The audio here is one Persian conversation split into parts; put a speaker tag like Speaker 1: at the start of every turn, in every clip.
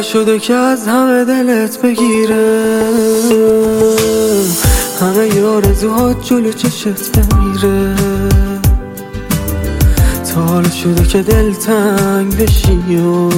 Speaker 1: شده که از همه دلت بگیره، همه ی آرزوهات جلو چشت بمیره. تا حالا شده که دلتنگ بشی و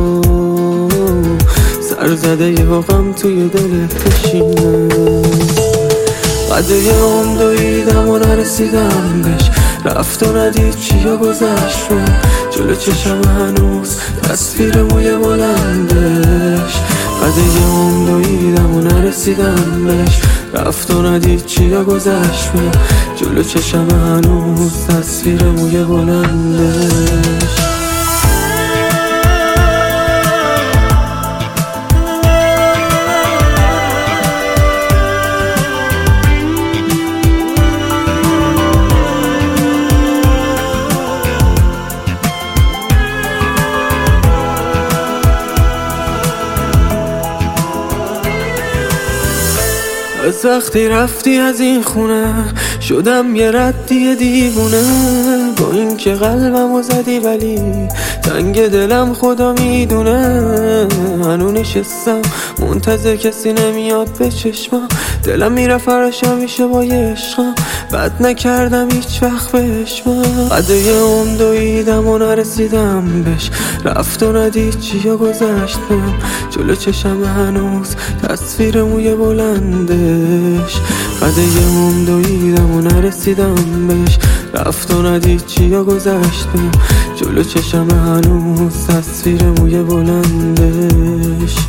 Speaker 1: سر زده یه غم توی دلت بشینه. قده عمر دویدم و نرسیدم بهش، رفت و ندید چی و گذشت رو جلو چشم هنوز تصویر موی بلندش. قده عمر دویدم و نرسیدم بهش، رفت و ندید چی و گذشت رو جلو چشم هنوز تصویر موی بلندش. از وقتی رفتی از این خونه شدم یه ردی دیوونه. با این که قلبمو زدی ولی تنگ دلم خدا میدونه. هنو نشستم منتظر کسی نمیاد به چشمم، دلم میره فرش همیشه با یه عشقم، بد نکردم هیچ وقت بهش من. قده عمر دویدم و نرسیدم بهش، رفت و ندید چی و گذشت بهم جلو چشم هنوز تصویر موی بلندش. قده عمر دویدم و نرسیدم بهش، رفت و ندید چی و گذشت بهم جلو چشم هنوز تصویر موی بلندش.